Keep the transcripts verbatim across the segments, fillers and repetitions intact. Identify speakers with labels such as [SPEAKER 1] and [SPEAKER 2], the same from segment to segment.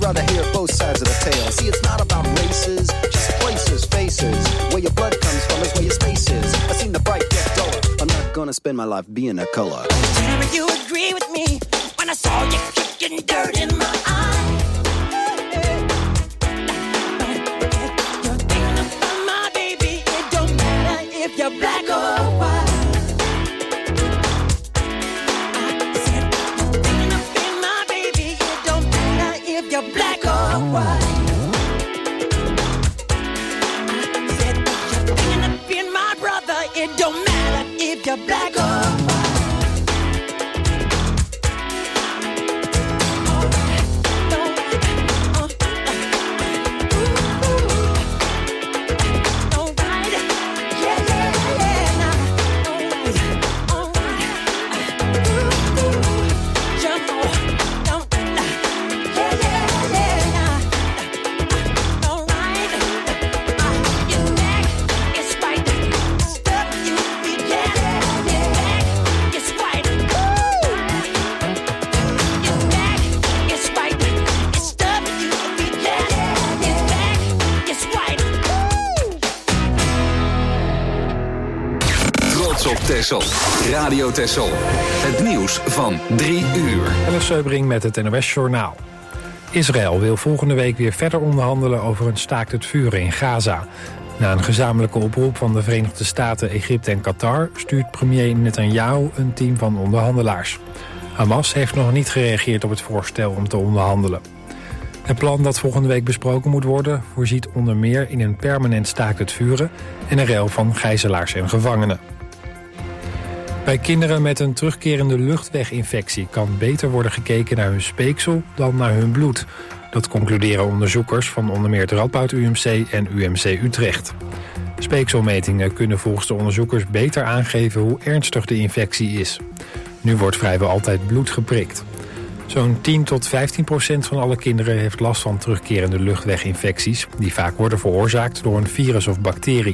[SPEAKER 1] rather hear both sides of the tale. See, it's not about races, just places, faces. Where your blood comes from is where your space is. I seen the bright get duller. I'm not gonna spend my life being a color.
[SPEAKER 2] Tell me you agree with me when I saw you kicking dirt in my eye. You're thinking about my baby. It don't matter if you're black or white. I said you're thinking about my baby. It don't matter if you're black or white. I said you're thinking about my brother. It don't matter if you're black or white.
[SPEAKER 3] Texel. Radio Texel. Het nieuws van drie uur.
[SPEAKER 4] Elif Seubring met het N O S-journaal. Israël wil volgende week weer verder onderhandelen over een staakt het vuren in Gaza. Na een gezamenlijke oproep van de Verenigde Staten, Egypte en Qatar stuurt premier Netanyahu een team van onderhandelaars. Hamas heeft nog niet gereageerd op het voorstel om te onderhandelen. Het plan dat volgende week besproken moet worden voorziet onder meer in een permanent staakt het vuren en een ruil van gijzelaars en gevangenen. Bij kinderen met een terugkerende luchtweginfectie kan beter worden gekeken naar hun speeksel dan naar hun bloed. Dat concluderen onderzoekers van onder meer het Radboud U M C en U M C Utrecht. Speekselmetingen kunnen volgens de onderzoekers beter aangeven hoe ernstig de infectie is. Nu wordt vrijwel altijd bloed geprikt. Zo'n tien tot vijftien procent van alle kinderen heeft last van terugkerende luchtweginfecties, die vaak worden veroorzaakt door een virus of bacterie.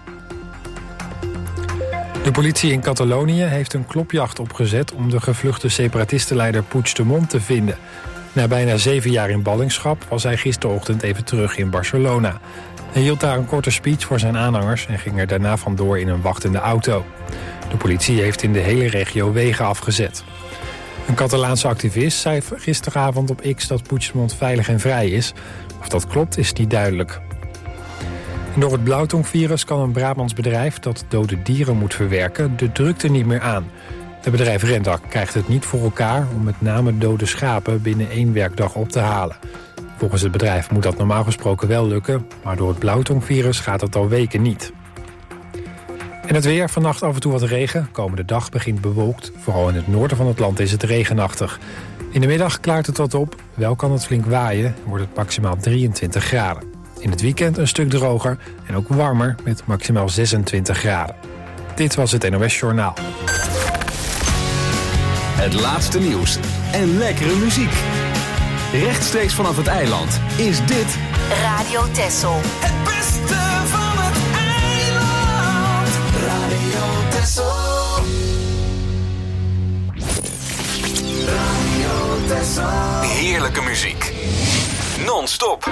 [SPEAKER 4] De politie in Catalonië heeft een klopjacht opgezet om de gevluchte separatistenleider Puigdemont te vinden. Na bijna zeven jaar in ballingschap was hij gisterochtend even terug in Barcelona. Hij hield daar een korte speech voor zijn aanhangers en ging er daarna vandoor in een wachtende auto. De politie heeft in de hele regio wegen afgezet. Een Catalaanse activist zei gisteravond op X dat Puigdemont veilig en vrij is. Of dat klopt is niet duidelijk. En door het blauwtongvirus kan een Brabants bedrijf dat dode dieren moet verwerken de drukte niet meer aan. Het bedrijf Rendak krijgt het niet voor elkaar om met name dode schapen binnen één werkdag op te halen. Volgens het bedrijf moet dat normaal gesproken wel lukken, maar door het blauwtongvirus gaat het al weken niet. En het weer, vannacht af en toe wat regen. Komende dag begint bewolkt. Vooral in het noorden van het land is het regenachtig. In de middag klaart het wat op. Wel kan het flink waaien. Wordt het maximaal drieëntwintig graden. In het weekend een stuk droger en ook warmer met maximaal zesentwintig graden. Dit was het N O S-journaal.
[SPEAKER 3] Het laatste nieuws en lekkere muziek. Rechtstreeks vanaf het eiland is dit
[SPEAKER 5] Radio Texel.
[SPEAKER 2] Het beste van het eiland. Radio Texel. Radio Texel.
[SPEAKER 3] heerlijke muziek. Non-stop.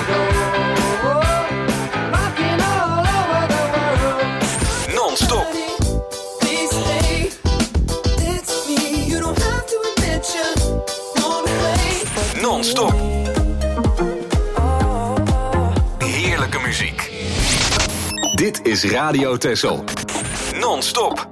[SPEAKER 3] Non-stop. Non-stop. Heerlijke muziek. Dit is Radio Texel. Non-stop.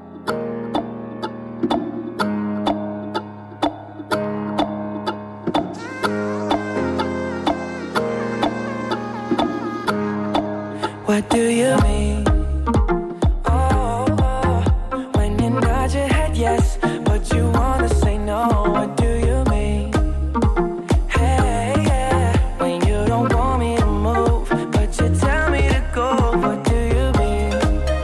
[SPEAKER 6] What do you mean? Oh, oh, when you nod your head yes, but you wanna say no. What do you mean? Hey, yeah, when you don't want me to move, but you tell me to go. What do you mean?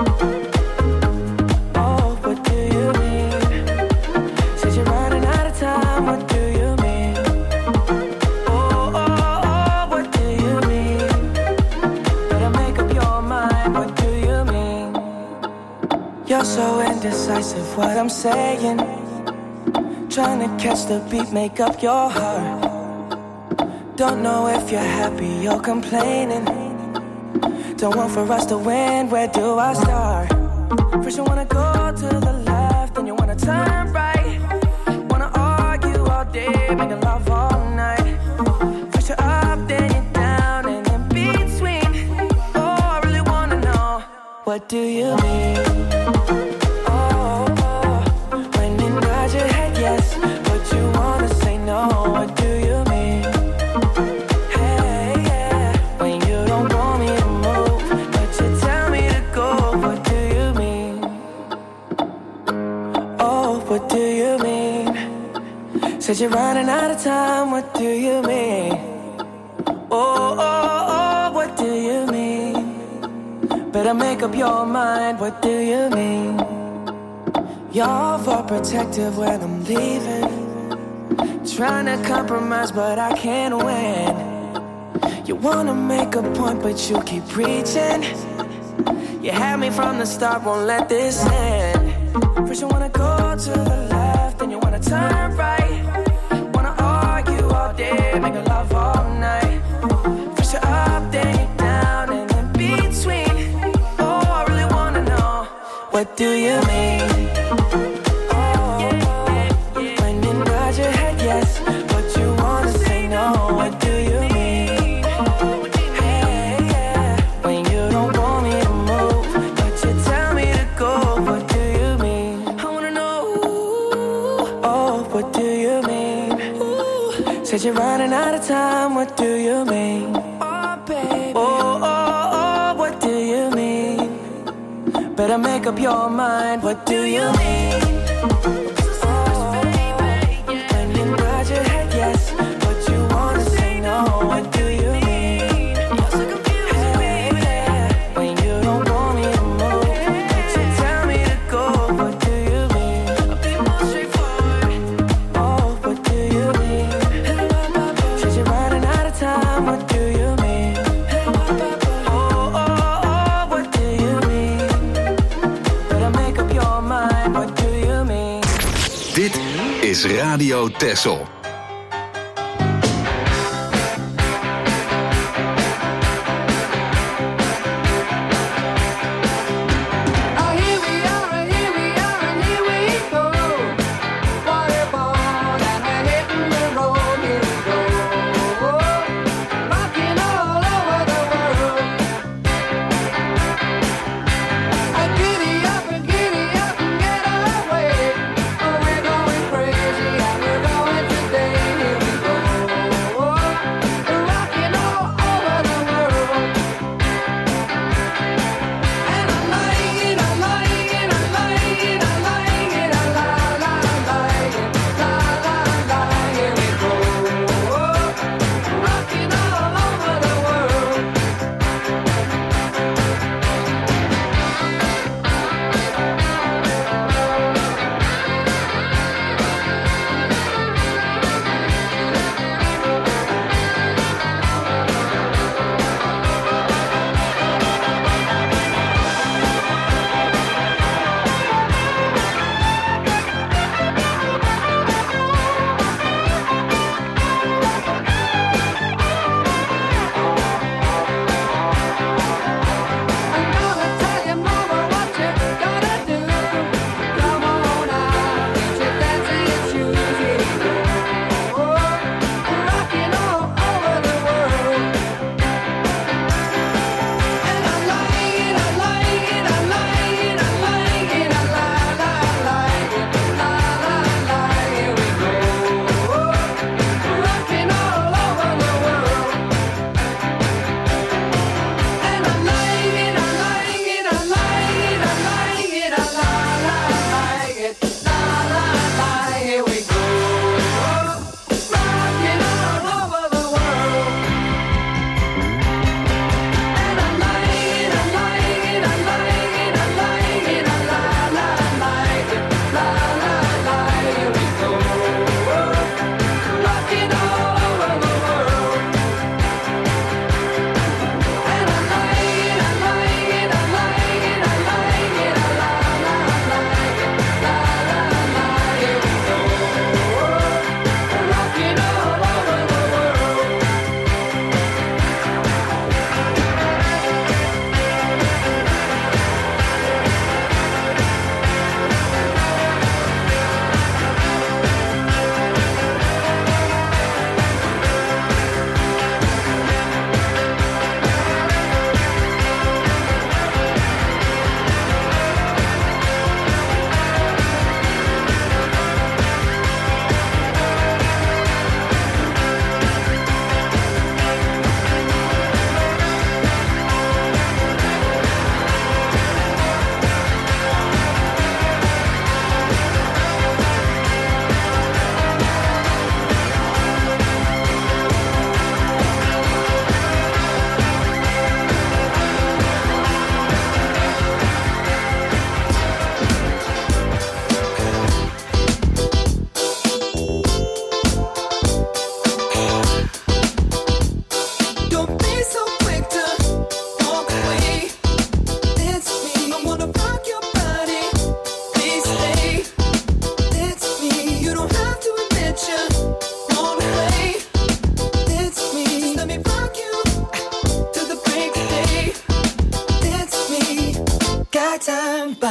[SPEAKER 6] Oh, what do you mean? Said you're running out of time. What do you mean? Oh, oh, oh, what do you mean? Better make up your mind. What do you mean? You're so indecisive. What I'm saying. Trying to catch the beat, make up your heart. Don't know if you're happy or complaining. Don't want for us to win, where do I start? First you wanna go to the left, then you wanna turn right. Wanna argue all day, making love all night. First you're up, then you're down, and in between. Oh, I really wanna know, what do you mean? Oh, oh, when you nod your head yes, but you wanna say no, what do you mean? Hey, yeah, when you don't want me to move, but you tell me to go, what do you mean? Oh, what do you mean? Said you're running out of time, what do you mean? Oh, oh, oh, what do you mean? Better make up your mind, what do you mean? You're overprotective when I'm leaving. Trying to compromise, but I can't win. You wanna make a point, but you keep preaching. You had me from the start, won't let this end. First you wanna go to the left, then you wanna turn right. Wanna argue all day, make love all night. First you're up, then you're down, and in between. Oh, I really wanna know, what do you mean? Oh, when you nod your head yes, but you wanna say no, what do you mean? Hey, yeah, when you don't want me to move, but you tell me to go, what do you mean? I wanna know, oh, what do you mean? Said you're running out of time, what do you mean? Oh, baby. Oh, oh, oh, what do you mean? Better make up your mind, what do you mean? Oh, when you nod your head yes, but you wanna say no, what do you mean? Hey, yeah, when you don't want me to move, but you tell me to go, what do you mean? I'll be more straightforward. Oh, what do you mean? Said you're running out of time, what do you mean? Oh, oh, oh, what do you mean? Better make up your mind, what do you mean?
[SPEAKER 3] Dit is Radio Texel.
[SPEAKER 5] Oh, here we are, and here we are, and here we go. Waterfall, and we're hitting the road. Here we go, rocking all over the world. Uh, giddy up and giddy up and get away. Oh, we're going crazy and we're going today.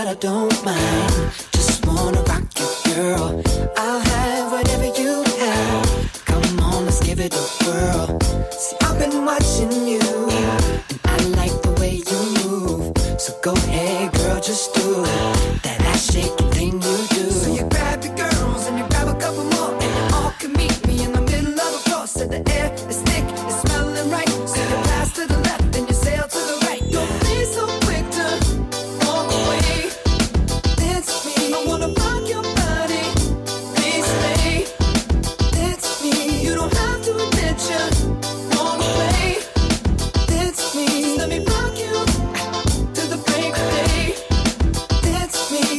[SPEAKER 6] I don't mind. Just wanna rock you, girl. I'll have whatever you have. Come on, let's give it a whirl. See, I've been watching you, and I like the way you move. So go ahead, girl, just do that ass shaking thing you do. So you grab your girls and you grab a couple more, and you all can meet me in the middle of the floor. So the air is thick, it's smelling right. So you pass to the left and you sail to the right. Don't be so quick to walk away. Dance with me, I wanna rock your body. Please stay. Dance with me, you don't have to admit you walk away. Dance with me, just let me rock you to the break of day. Dance with me,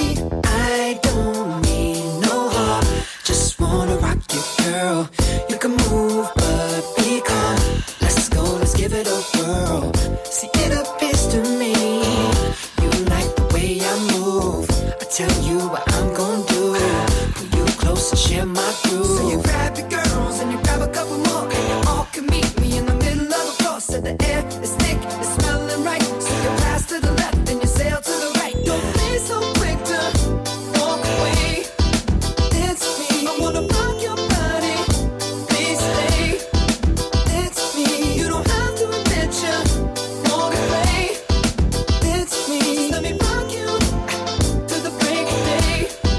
[SPEAKER 6] I don't mean no harm. Just wanna rock you, girl. You can move, but be calm. Let's go, let's give it a whirl. See, it appears to me you like the way I move. I tell you what I'm gonna do. Pull you close and share my groove. So you grab your girls and you grab a couple more, and you all can meet me in the middle of the floor. So the air is thick, it's smelling right. So you pass to the left and you sail to the right. Don't be so quick to walk away. Dance with me, I wanna rock your body. Please stay. Dance with me, you don't have to admit you walk away. Dance with me, just let me rock you to the break of day.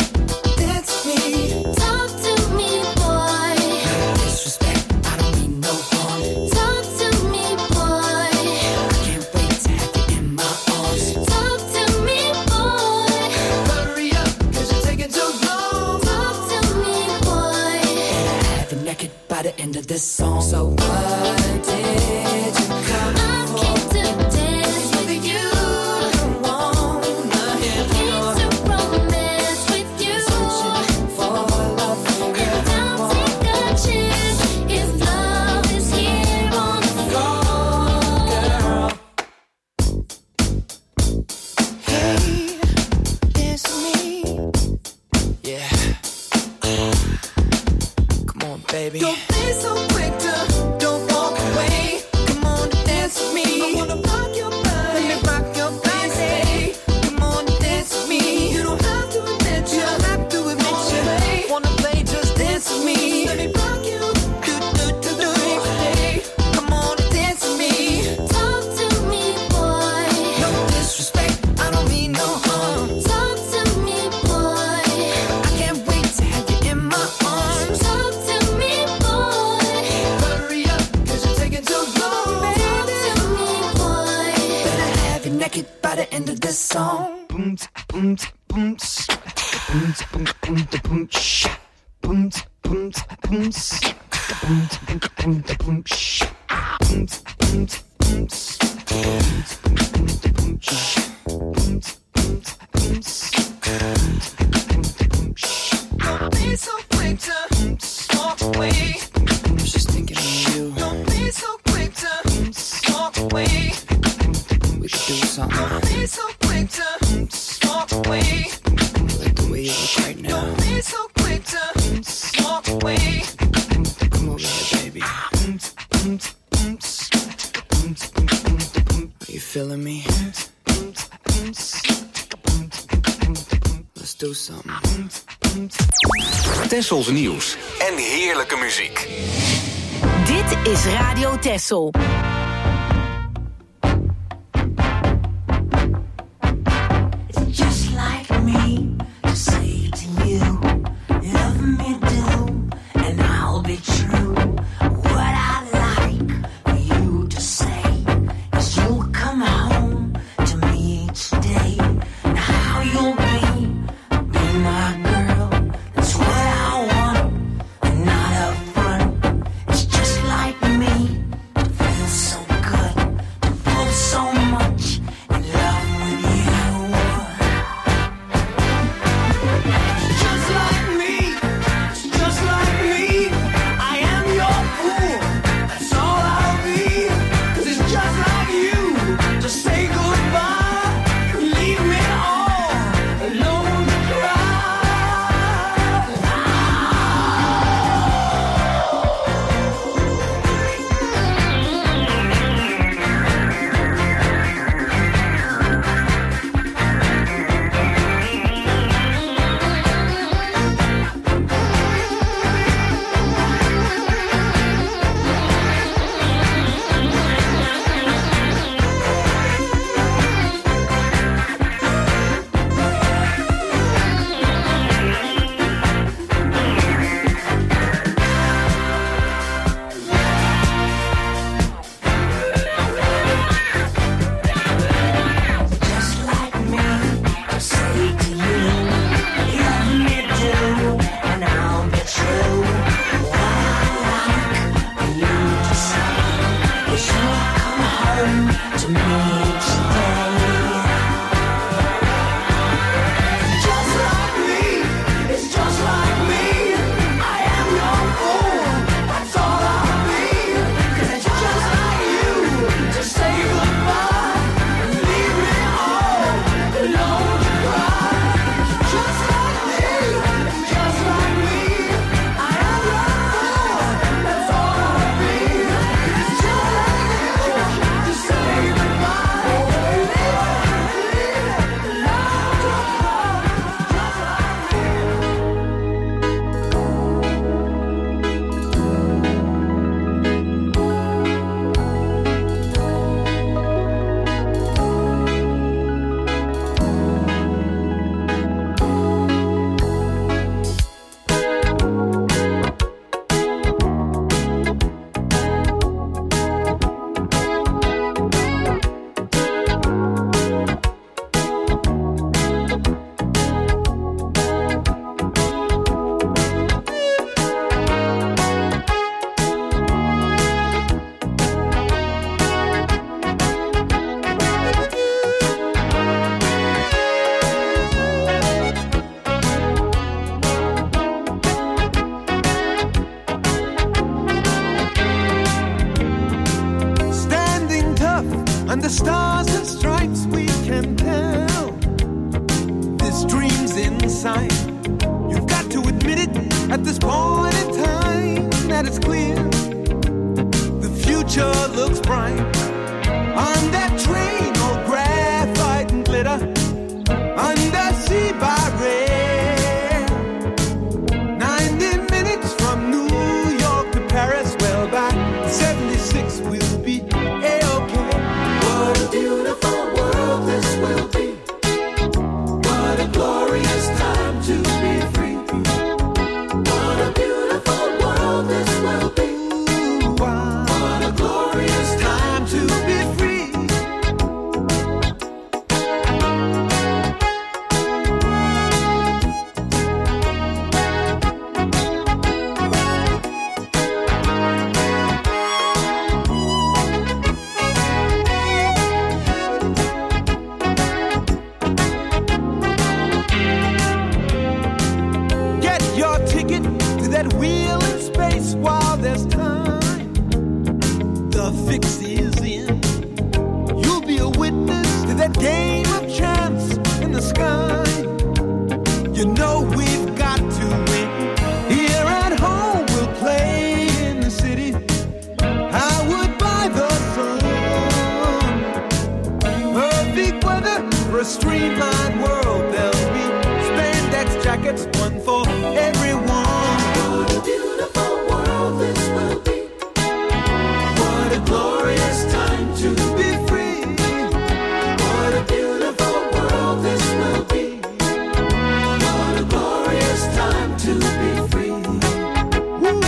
[SPEAKER 6] Dance with me.
[SPEAKER 7] Talk to me, boy.
[SPEAKER 6] Disrespect, I don't mean no harm.
[SPEAKER 7] Talk to me, boy.
[SPEAKER 6] I can't wait to have you in my arms.
[SPEAKER 7] Talk to me, boy.
[SPEAKER 6] Hurry up, cause you're taking too long.
[SPEAKER 7] Talk to me, boy.
[SPEAKER 6] Have you naked by the end of this song. So what did you come
[SPEAKER 7] I
[SPEAKER 6] for?
[SPEAKER 7] came to dance with you.
[SPEAKER 6] Don't wanna hear
[SPEAKER 7] Came
[SPEAKER 6] more.
[SPEAKER 7] to romance with you.
[SPEAKER 6] For love,
[SPEAKER 7] And I'll take a chance if love is here on the floor.
[SPEAKER 6] girl. Hey, it's me. Yeah. Come on, baby. Don't be so quick to don't walk away. Come on, dance with me. I wanna rock your body. Let me rock your body. Come on, dance with me. You don't have to admit you. don't have to admit you. Wanna play, just dance with me. Let me rock you. Do do do do. Come on, dance with me.
[SPEAKER 7] Talk to me, boy.
[SPEAKER 6] No disrespect, I don't mean no harm.
[SPEAKER 7] Talk to me, boy.
[SPEAKER 6] I can't wait to have you in my arms.
[SPEAKER 7] Talk to me, boy.
[SPEAKER 6] Hurry up, cause you're taking too long.
[SPEAKER 7] Talk to me, boy.
[SPEAKER 6] Better have you naked by the end of this song. Boom, boom, boom, boom, boom, boom, boom, sha. Boom, boom, boom, boom, boom, boom, boom, sha. Boom, boom, boom, boom, boom, boom, sha. Boom, boom, boom, boom, boom, sha. Don't be so quick to walk away. I was just thinking of you. Don't be so quick to walk away. We could do something. Don't be so quick to walk away. Like the way you look right now. Don't be so quick to walk away. Come over here, baby. Are you feeling me? Let's do something.
[SPEAKER 3] Tessels nieuws en heerlijke muziek.
[SPEAKER 8] Dit is Radio Tessel.
[SPEAKER 9] It's just like me to say to you, love me do, and I'll be true. What I like for you to say is you'll come home to me each day. And how you'll be, be my girl. That's what I want, and not up front. It's just like me to feel so
[SPEAKER 10] Under stars and stripes we can tell this dream's inside. You've got to admit it at this point in time that it's clear the future looks bright. On that train, all graphite and glitter, undersea by rail. Ninety minutes from New York to Paris. Well, by seventy-six we'll be A-okay. What a beautiful world this will be. What a glorious time to be free. What a beautiful world this will be. What a glorious time to be free. Get your ticket to that wheel in space while there's time. The fix is in. You'll be a witness to that game of chance in the sky. You know we've got to win. Here at home we'll play in the city. I would buy the sun. Perfect weather for a streamlined world. There'll be spandex jackets, one for everyone. What a beautiful world this will be. What a glorious time to be free. What a beautiful world this will be. What a glorious time to be free. Woo.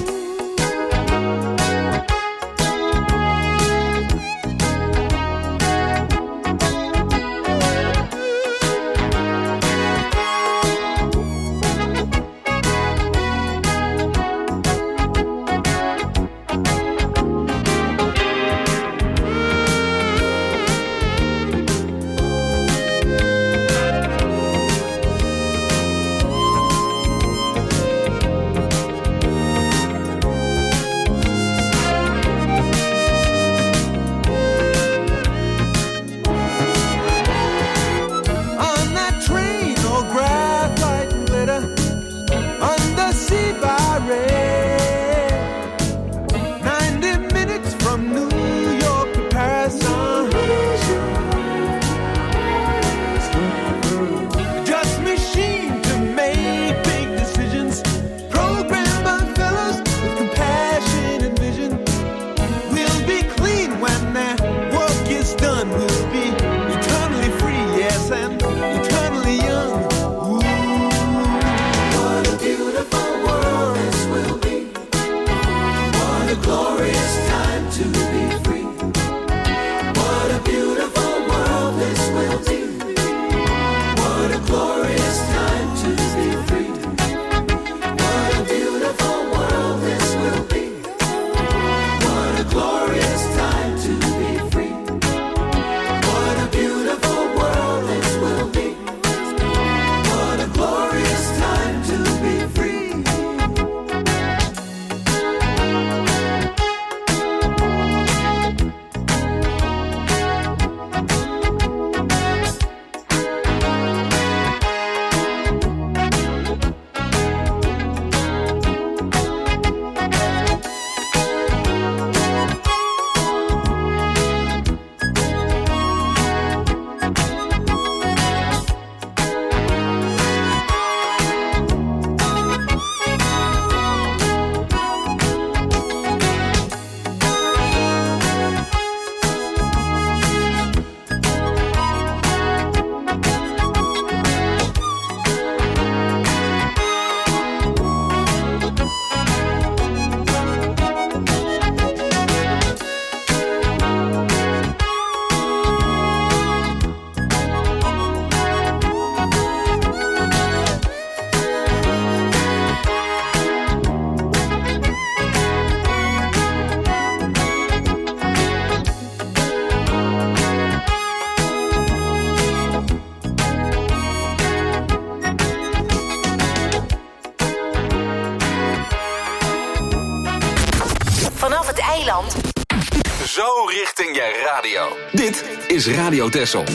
[SPEAKER 10] On that train, all graphite and glitter, undersea by rail. Ninety minutes from New York to Paris. uh, Just machine to make big decisions. Programmed by fellows with compassion and vision. We'll be clean when that work is done. We'll be eternally free, yes, and eternally young. Ooh, what a beautiful world this will be. What a glorious time to be free. What a beautiful world this will be. What a glorious time to be free. What a beautiful world this will be. What a glorious time to be free. What a beautiful world this will be. What a glorious time to be free.
[SPEAKER 8] Vanaf het eiland.
[SPEAKER 3] Zo richting je radio. Dit is Radio Texel.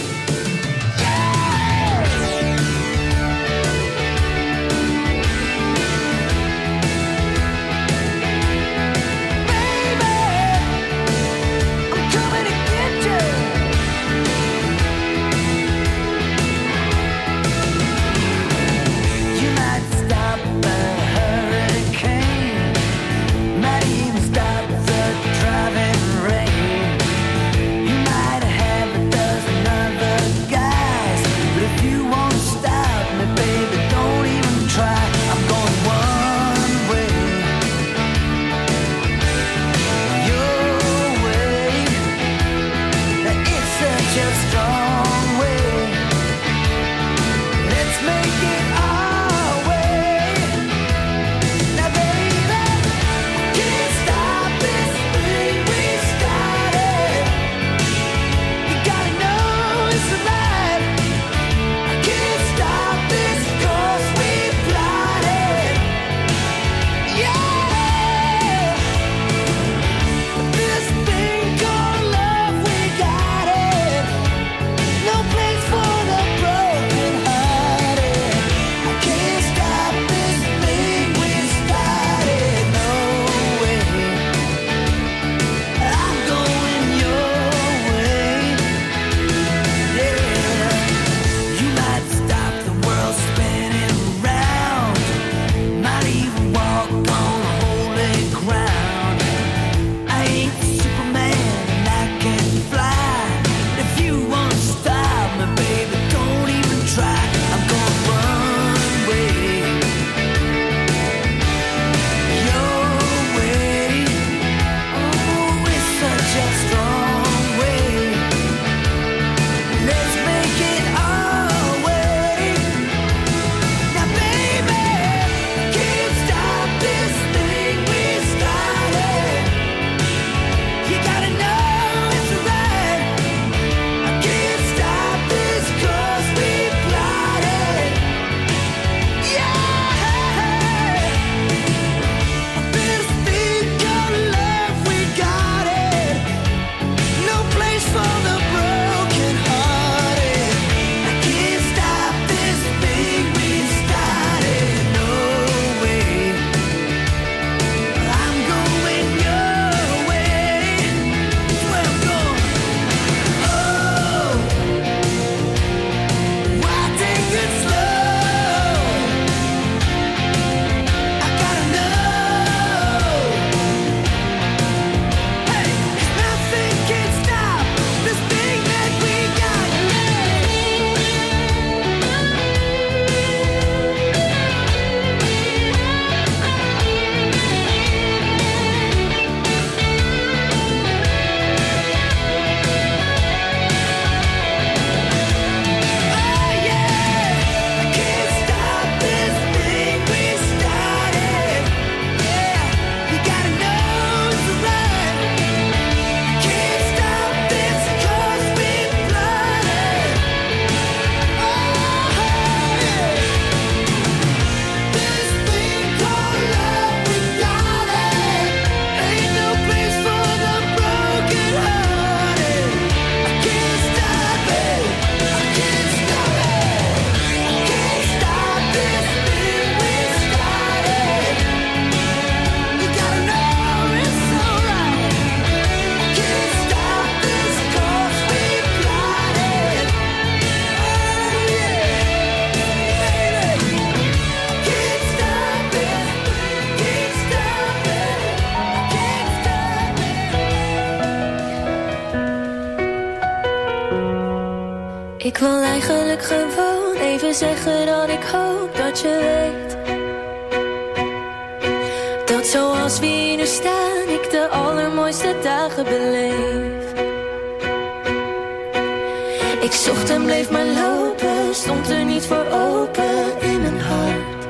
[SPEAKER 11] Ik wil eigenlijk gewoon even zeggen dat ik hoop dat je weet dat zoals we hier nu staan ik de allermooiste dagen beleef. Ik zocht en bleef maar lopen, stond er niet voor open in mijn hart.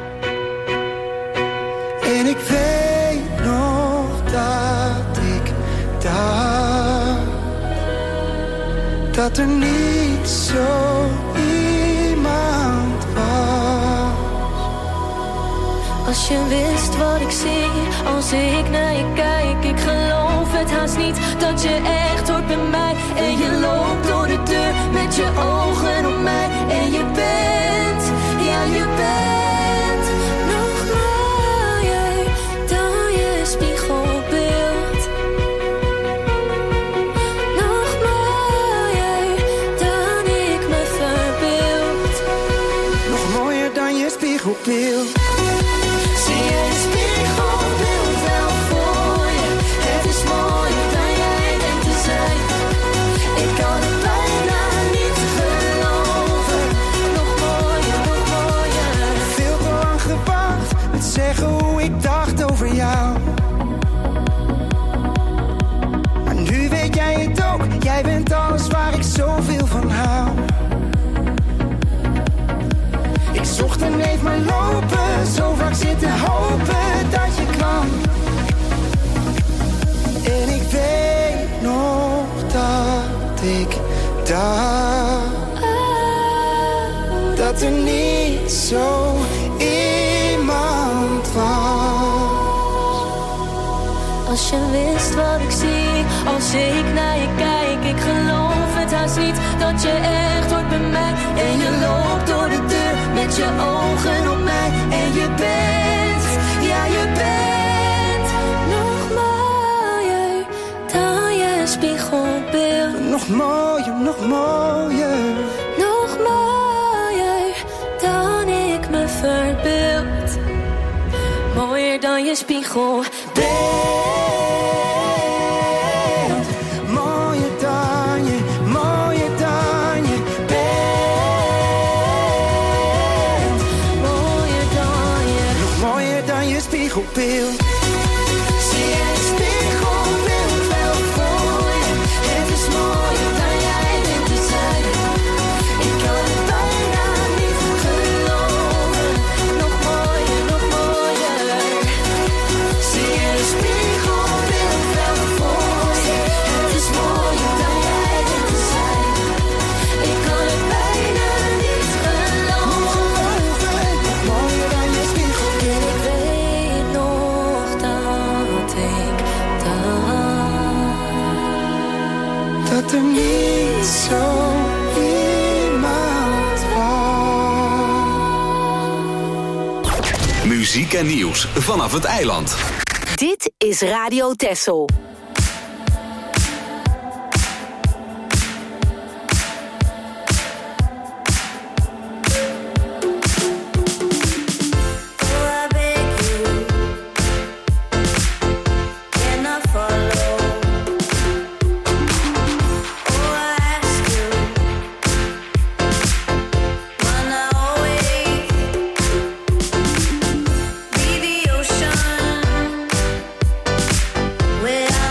[SPEAKER 10] En ik weet nog dat ik dacht dat er niet zo iemand was.
[SPEAKER 11] Als je wist wat ik zie, als ik naar je kijk, ik geloof het haast haast niet dat je echt hoort bij mij. En je loopt door de deur met je ogen op mij. En je bent, ja je bent nog mooier dan je spiegelbeeld. Nog mooier dan ik me verbeeld.
[SPEAKER 10] Nog mooier dan je spiegelbeeld.
[SPEAKER 11] Zie je een spiegelbeeld wel voor je? Het is mooier dan jij denkt te zijn. Ik kan het bijna niet geloven. Nog mooier, nog mooier.
[SPEAKER 10] Veel te lang gewacht met zeggen hoe ik dacht over jou. Maar nu weet jij het ook. Jij bent alles waar ik zoveel van hou. Ik zocht en bleef maar lopen, zo vaak zitten hopen dat je kwam. En ik weet nog dat ik dacht dat er niet zo iemand was.
[SPEAKER 11] Als je wist wat ik zie, als ik naar je kijk. Ik geloof het haast niet dat je echt hoort bij mij. En je loopt door de deur met je ogen op mij. En je bent, ja je bent nog mooier dan je spiegelbeeld.
[SPEAKER 10] Nog mooier, nog mooier.
[SPEAKER 11] Nog mooier dan ik me verbeeld. Mooier dan je spiegelbeeld.
[SPEAKER 10] Mooier dan je, mooier dan je bent.
[SPEAKER 11] Mooier dan je.
[SPEAKER 10] Nog mooier dan je spiegelbeeld.
[SPEAKER 11] Zie je een spiegelbeeld wel voor je? Het is mooier dan jij denkt te zijn. Ik kan het bijna niet geloven. Nog mooier, nog mooier. Zie je een spiegelbeeld wel voor je? Het is mooier dan jij denkt te zijn. Ik kan het bijna niet geloven.
[SPEAKER 10] Nog mooier dan je spiegelbeeld.
[SPEAKER 11] Ik weet nog dat ik dacht
[SPEAKER 10] Dat er niet zo iemand was.
[SPEAKER 3] Muziek en nieuws vanaf het eiland.
[SPEAKER 8] Dit is Radio Texel.
[SPEAKER 7] Where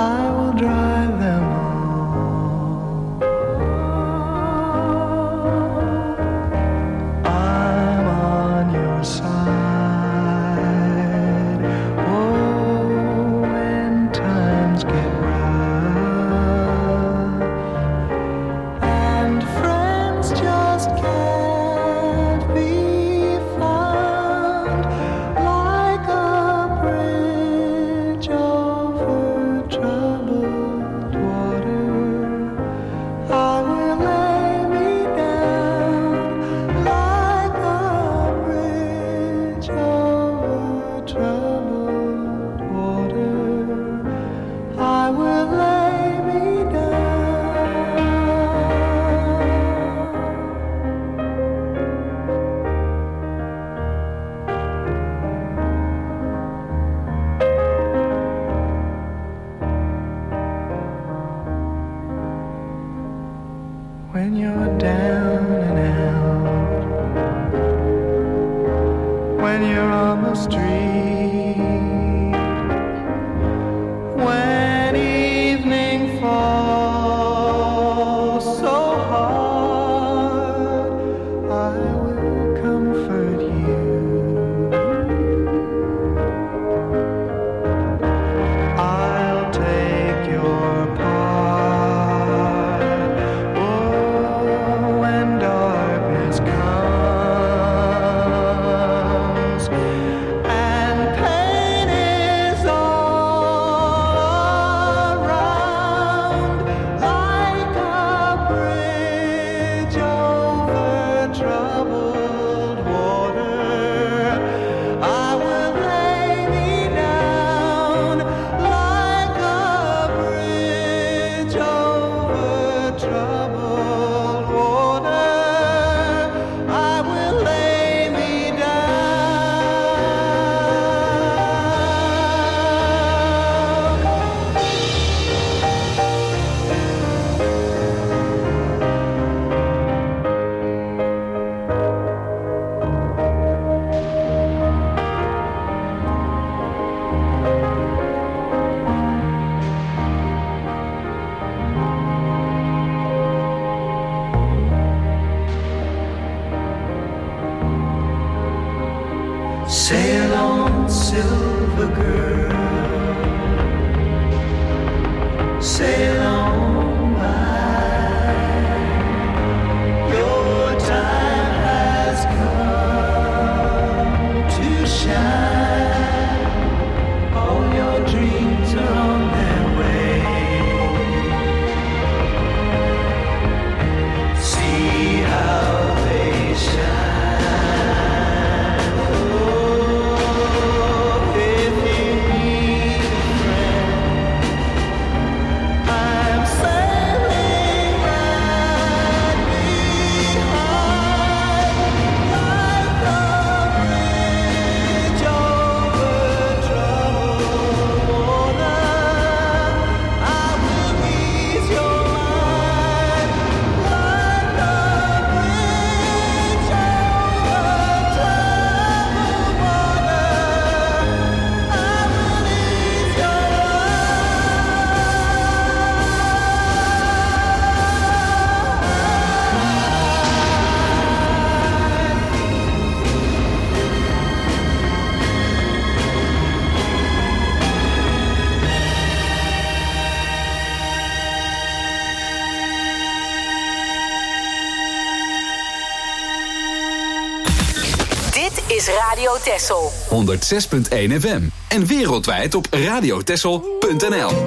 [SPEAKER 10] I will drive them home. I'm on your side. Oh, when times get rough and friends just can't be found, like a bridge over troubled water, I will lay me down like a bridge over troubled water. I will lay me down. When you're down and out, when you're on the street, when evening falls so hard, I will comfort you. I'll take your part. Oh, when darkness comes and pain is all around, like a bridge over troubled water, I will lay me down like a bridge over troubled water. I will lay me Sail on, silver girl, sail on by. Your time has come to shine. All your dreams are on their way. See how they shine.
[SPEAKER 8] is Radio Texel.
[SPEAKER 3] honderdzes punt één F M. En wereldwijd op radiotexel punt n l.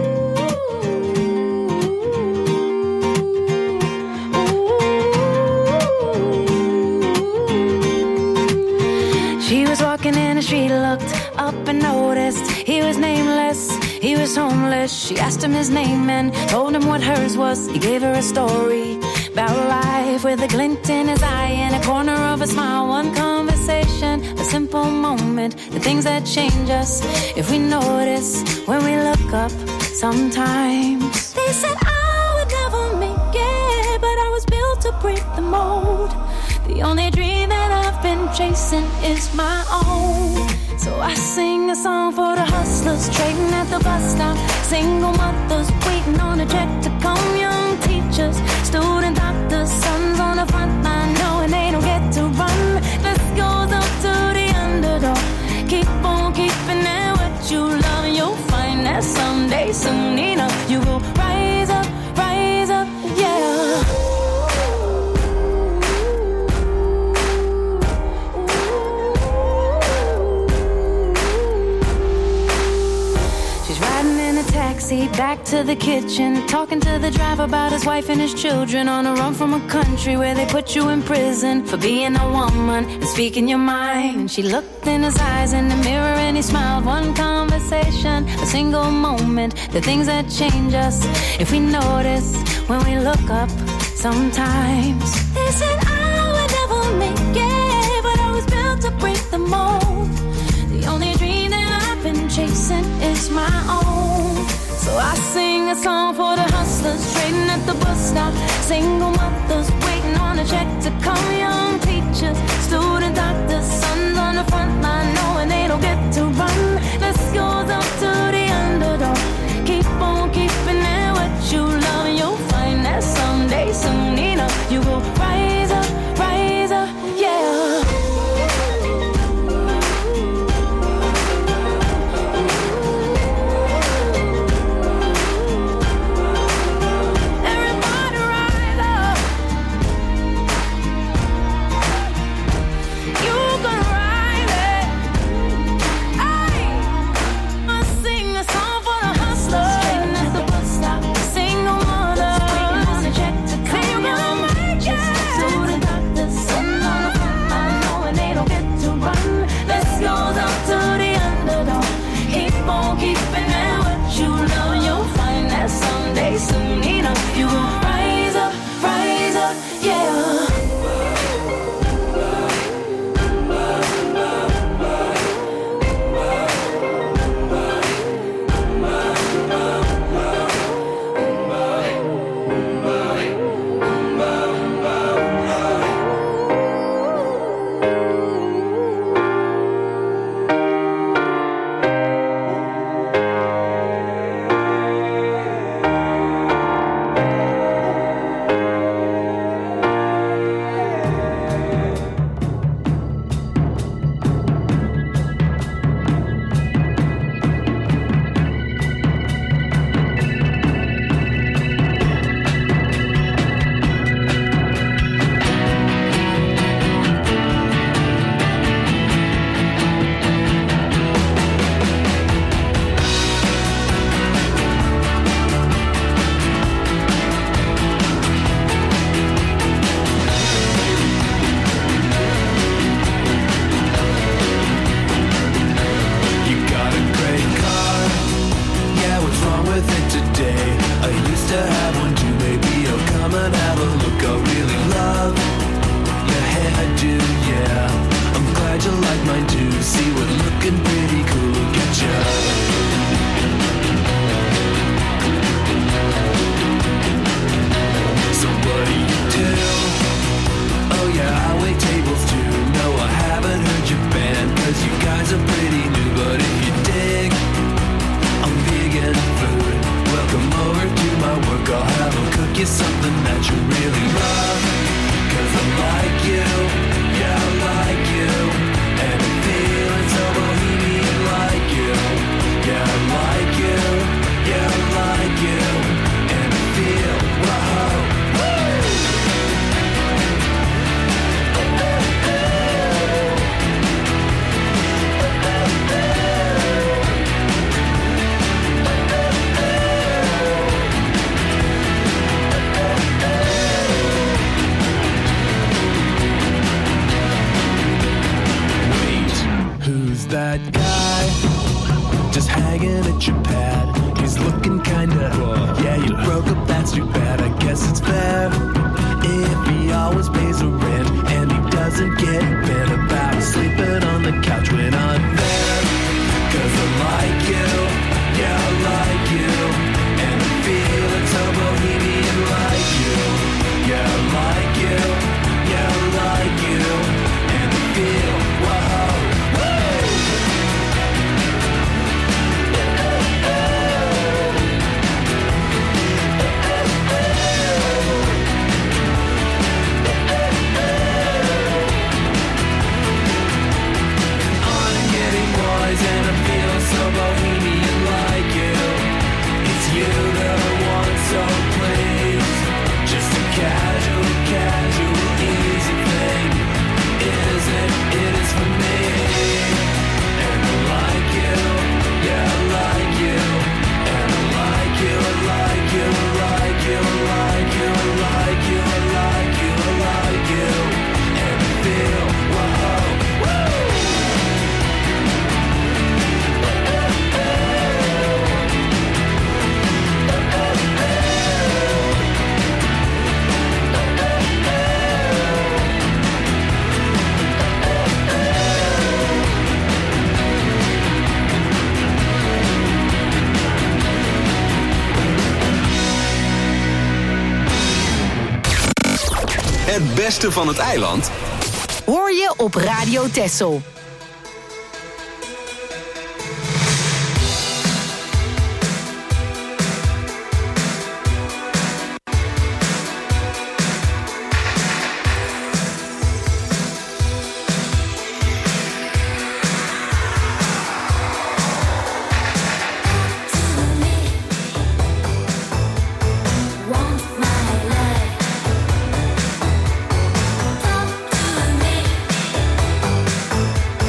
[SPEAKER 12] She was walking in and she looked up and noticed he was nameless, he was homeless. She asked him his name and told him what hers was. He gave her a story about life with a glint in his eye and a corner of a smile. One conversation, a simple moment, the things that change us if we notice when we look up sometimes. They said I would never make it, but I was built to break the mold. The only dream that I've been chasing is my own. So I sing a song for the hustlers trading at the bus stop, single mothers waiting on a check to come, young teachers, student doctors, sons on the front line knowing they don't get to run. This goes up to the underdog. Keep on keeping it what you love, and you'll find that someday, soon enough, you will rise up, rise up, yeah. Taxi back to the kitchen, talking to the driver about his wife and his children, on a run from a country where they put you in prison for being a woman and speaking your mind. And she looked in his eyes in the mirror and he smiled. One conversation, a single moment, the things that change us if we notice when we look up sometimes. They said I would never make it, but I was built to break the mold. The only dream that I've been chasing is my own. So I sing a song for the hustlers trading at the bus stop, single mothers waiting on a check to come, young teachers, student doctors, sons on the front line knowing they don't get to run. This goes up to the underdog. Keep on keeping it what you love, and you'll find that someday, soon enough, you will rise up, rise up, yeah. Soon enough, you will rise up, rise up, yeah.
[SPEAKER 3] Het beste van het eiland
[SPEAKER 8] Hoor je op Radio Texel.
[SPEAKER 7] Want my love. Talk to me.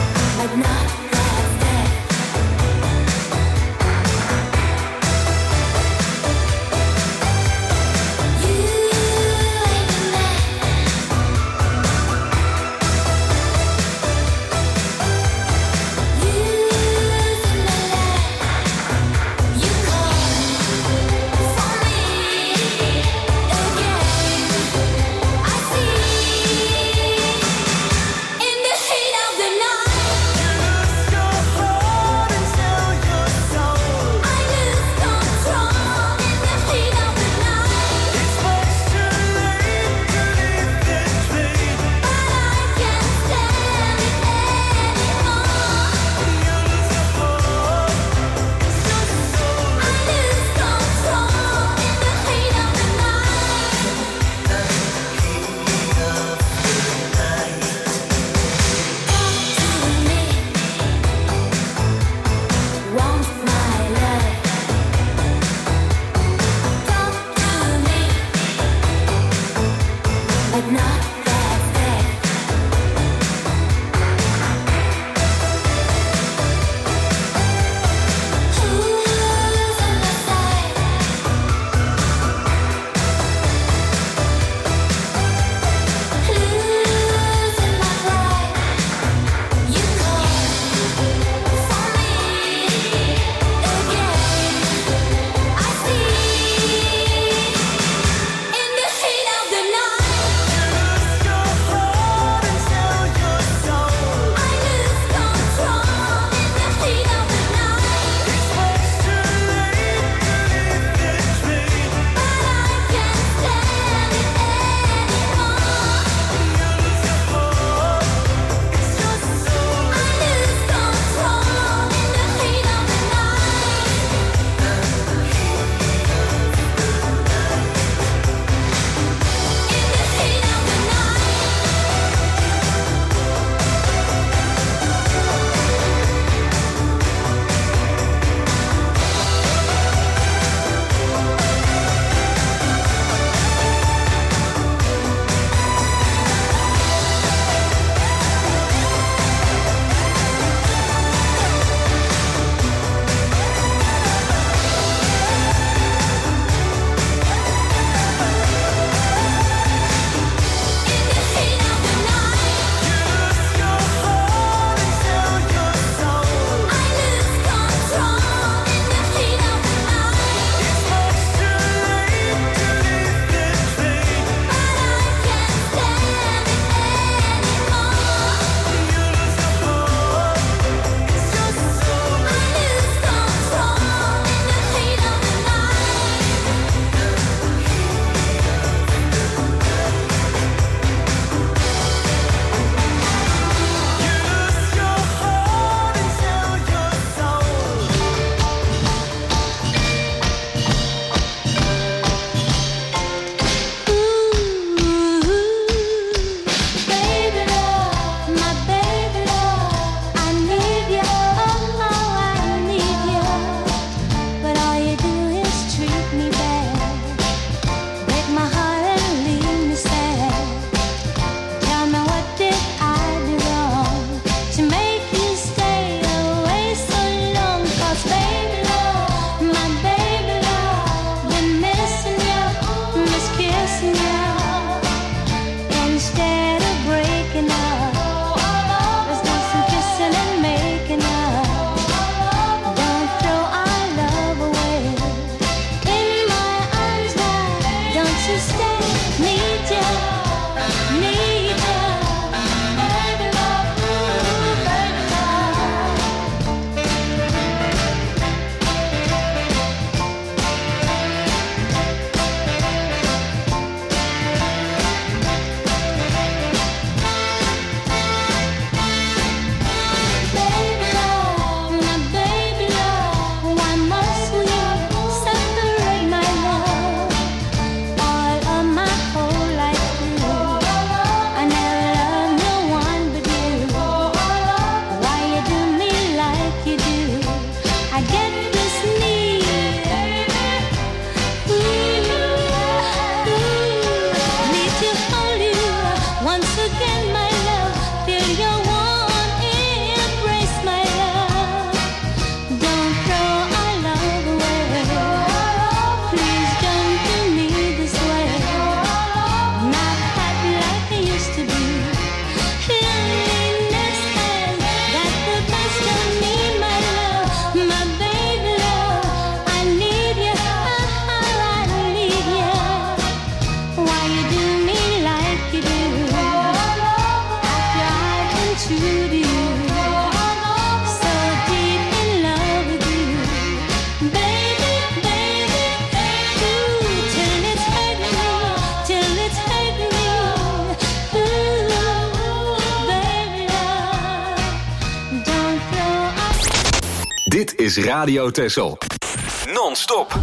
[SPEAKER 3] is Radio Texel. Non-stop.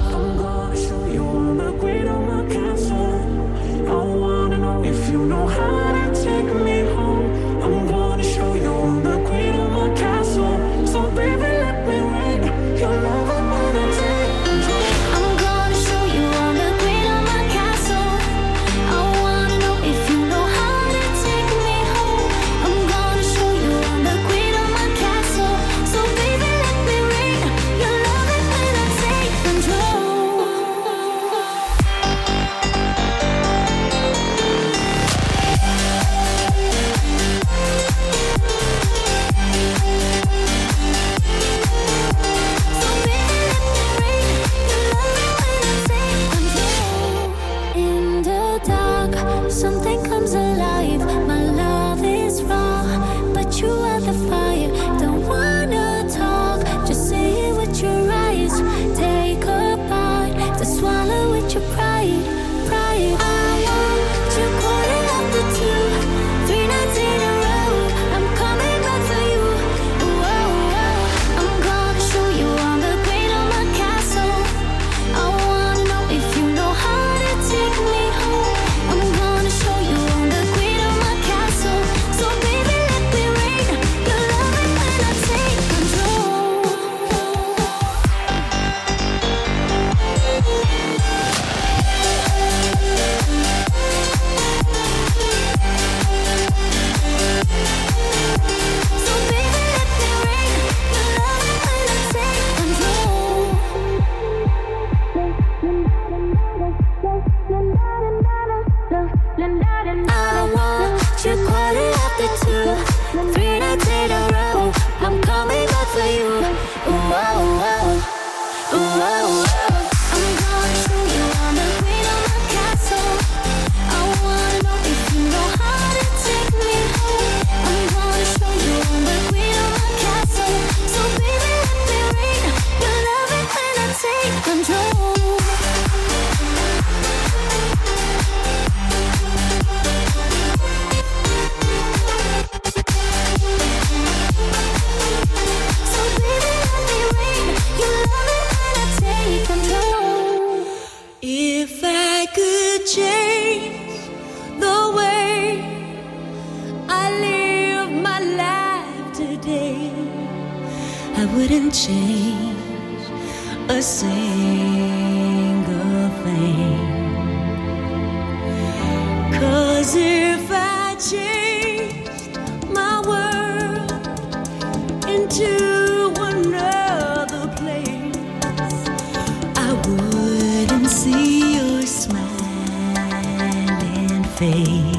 [SPEAKER 11] I wouldn't change a single thing. 'Cause if I changed my world into another place, I wouldn't see your smiling face.